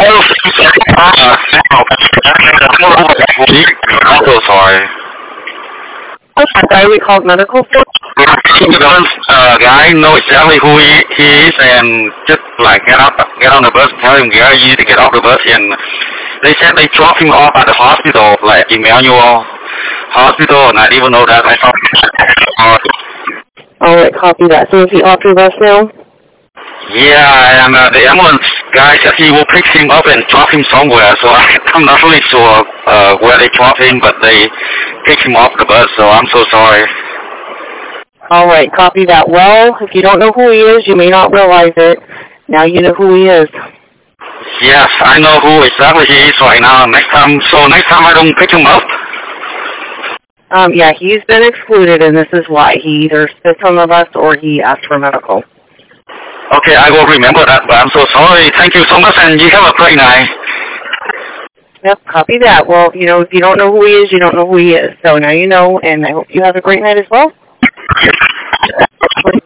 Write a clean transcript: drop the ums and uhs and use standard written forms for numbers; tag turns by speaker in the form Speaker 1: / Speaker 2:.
Speaker 1: I'm so sorry.
Speaker 2: I'm sorry, we called medical.
Speaker 1: The guy know exactly who he is and just like get on the bus, tell him yeah, you need to get off the bus, and they said they dropped him off at the hospital, like Emmanuel Hospital, and I didn't even know that. I thought.
Speaker 2: Alright, copy that. So is he off your bus now?
Speaker 1: Yeah, and the ambulance guy said he will pick him up and drop him somewhere, so I'm not really sure where they dropped him, but they picked him off the bus, so I'm so sorry.
Speaker 2: Alright, copy that. Well, if you don't know who he is, you may not realize it. Now you know who he is.
Speaker 1: Yes, I know who exactly he is right now. Next time I don't pick him up.
Speaker 2: Yeah, he's been excluded, and this is why. He either spits on the bus or he asked for medical.
Speaker 1: Okay, I will remember that, but I'm so sorry. Thank you so much, and you have a great night.
Speaker 2: Yep, copy that. Well, you know, if you don't know who he is, you don't know who he is. So now you know, and I hope you have a great night as well.